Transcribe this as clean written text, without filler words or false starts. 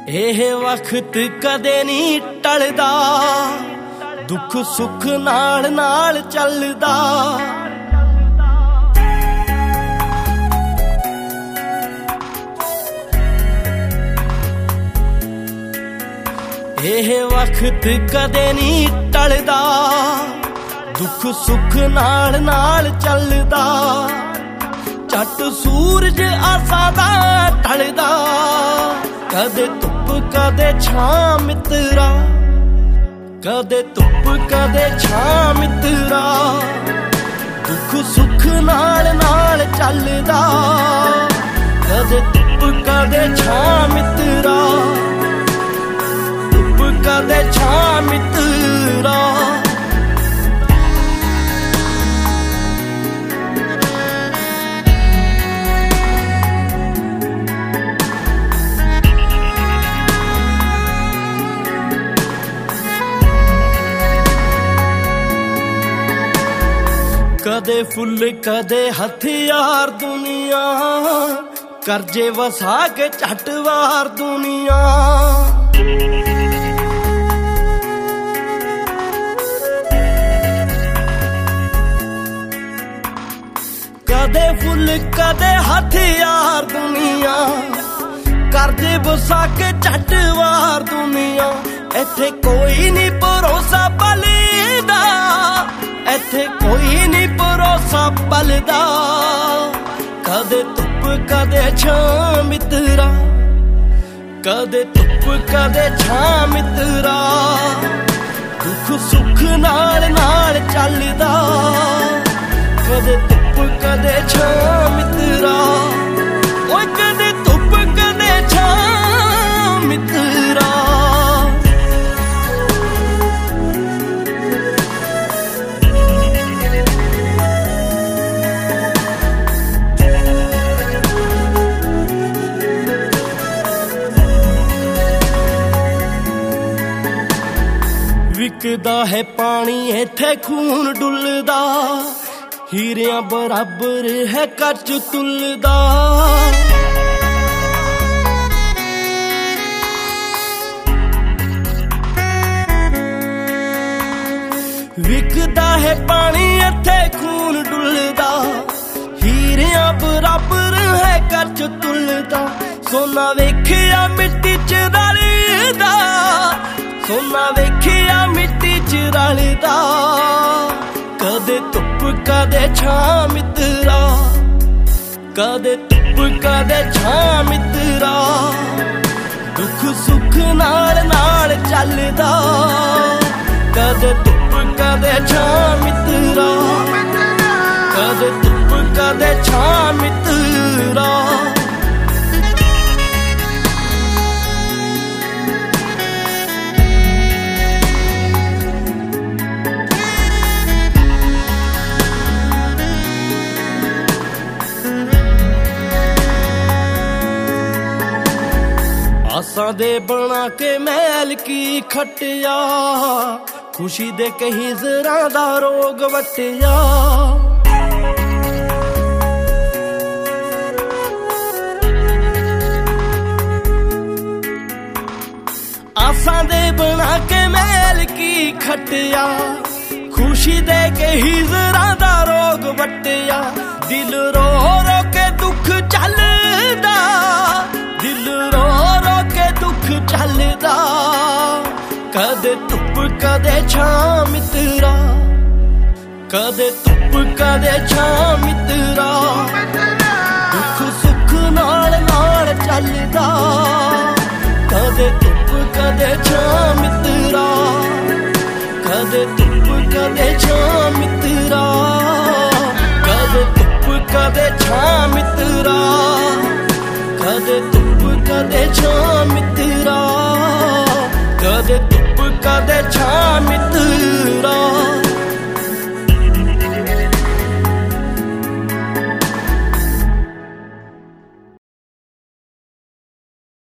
ਇਹ ਵਕਤ ਕਦੇ ਨਹੀਂ ਟਲਦਾ, ਦੁੱਖ ਸੁੱਖ ਨਾਲ ਨਾਲ ਚੱਲਦਾ। ਇਹ ਵਕਤ ਕਦੇ ਨਹੀਂ ਟਲਦਾ, ਦੁੱਖ ਸੁੱਖ ਨਾਲ ਨਾਲ ਚੱਲਦਾ। ਝੱਟ ਸੂਰਜ ਆਸਾਂ ਦਾ ਢਲਦਾ, ਕਦੇ ਧੁੱਪ ਕਦੇ ਛਾਂ ਮਿੱਤਰਾ, ਕਦੇ ਧੁੱਪ ਕਦੇ ਛਾਂ ਮਿੱਤਰਾ। ਦੁੱਖ ਸੁੱਖ ਨਾਲ ਨਾਲ ਚੱਲਦਾ, ਕਦੇ ਧੁੱਪ ਕਦੇ ਛਾਂ ਮਿੱਤਰਾ, ਧੁੱਪ ਕਦੇ ਛਾਂ ਮਿੱਤਰਾ। ਕਦੇ ਫੁੱਲ ਕਦੇ ਹਥਿਆਰ ਦੁਨੀਆ, ਕਰਜ਼ੇ ਵਸਾ ਕੇ ਝੱਟ ਵਾਰ ਦੁਨੀਆ। ਕਦੇ ਫੁੱਲ ਕਦੇ ਹਥਿਆਰ ਦੁਨੀਆ, ਕਰਜ਼ੇ ਵਸਾ ਕੇ ਝੱਟ ਵਾਰ ਦੁਨੀਆ। ਇੱਥੇ ਕੋਈ ਨਹੀਂ ਭਰੋਸਾ ਬਲਦਾ, ਇੱਥੇ ਕੋਈ ਨਹੀਂ ਭਰੋਸਾ ਬਲਦਾ। ਕਦੇ ਧੁੱਪ ਕਦੇ ਛਾਂ ਮਿੱਤਰਾ, ਕਦੇ ਧੁੱਪ ਕਦੇ ਛਾਂ ਮਿੱਤਰਾ। ਦੁੱਖ ਸੁੱਖ ਨਾਲ ਨਾਲ ਚੱਲਦਾ, ਕਦੇ ਧੁੱਪ ਕਦੇ ਛਾਂ ਮਿੱਤਰਾ। ਓਏ ਕਦੇ ਧੁੱਪ ਕਦੇ ਛਾਂ ਮਿੱਤਰਾ। ਵਿਕਦਾ ਹੈ ਪਾਣੀ ਇੱਥੇ ਖੂਨ ਡੁੱਲਦਾ, ਹੀਰਿਆਂ ਬਰਾਬਰ ਹੈ ਕੱਚ ਤੁਲਦਾ। ਵਿਕਦਾ ਹੈ ਪਾਣੀ ਇੱਥੇ ਖੂਨ ਡੁੱਲਦਾ, ਹੀਰਿਆਂ ਬਰਾਬਰ ਹੈ ਕੱਚ ਤੁਲਦਾ। ਸੋਨਾ ਵੇਖਿਆ ਮਿੱਟੀ ਚ ਰਲਦਾ, ਸੋਨਾ ਵੇਖਿਆ ਮਿੱਟੀ ਚ ਰਲਦਾ। ਕਦੇ ਧੁੱਪ ਕਦੇ ਛਾਂ ਮਿੱਤਰਾ, ਕਦੇ ਧੁੱਪ ਕਦੇ ਛਾਂ ਮਿੱਤਰਾ। ਦੁੱਖ ਸੁੱਖ ਨਾਲ ਨਾਲ ਚੱਲਦਾ, ਕਦੇ ਧੁੱਪ ਕਦੇ ਛਾਂ ਮਿੱਤਰਾ, ਕਦੇ ਧੁੱਪ ਕਦੇ ਛਾਂ ਮਿੱਤਰਾ। ਆਸਾਂ ਦੇ ਬਣਾ ਕੇ ਮਹਿਲ ਕੀ ਖੱਟਿਆ, ਖੁਸ਼ੀ ਦੇ ਕਹੀ ਜ਼ਰਾਂ ਦਾ ਰੋਗ ਵੱਟਿਆ। ਆਸਾਂ ਦੇ ਬਣਾ ਕੇ ਮਹਿਲ ਕੀ ਖੱਟਿਆ, ਖੁਸ਼ੀ ਦੇ ਕਹੀ ਜ਼ਰਾਂ ਦਾ ਰੋਗ ਵੱਟਿਆ। ਦਿਲ ਰੋ ਰੋ ਕੇ ਦੁੱਖ ਚੱਲਦਾ, ਦਿਲ ਰੋ ਰੋ ਕੇ ਦੁੱਖ ਚੱਲਦਾ। ਕਦੇ ਧੁੱਪ ਕਦੇ ਛਾਂ ਮਿੱਤਰਾ, ਕਦੇ ਧੁੱਪ ਕਦੇ ਛਾਂ ਮਿੱਤਰਾ। ਦੁੱਖ ਸੁੱਖ ਨਾਲ ਨਾਲ ਚੱਲਦਾ, ਕਦੇ ਧੁੱਪ ਕਦੇ ਛਾਂ ਮਿੱਤਰਾ, ਕਦੇ ਧੁੱਪ ਕਦੇ ਛਾਂ ਮਿੱਤਰਾ। ਕਦੇ ਧੁੱਪ ਕਦੇ ਛਾਂ ਮਿੱਤਰਾ, ਕਦੇ ਧੁੱਪ ਕਦੇ ਛਾਂ ਮਿੱਤਰਾ, ਕਦੇ ਧੁੱਪ ਕਦੇ ਛਾਂ ਮਿੱਤਰਾ।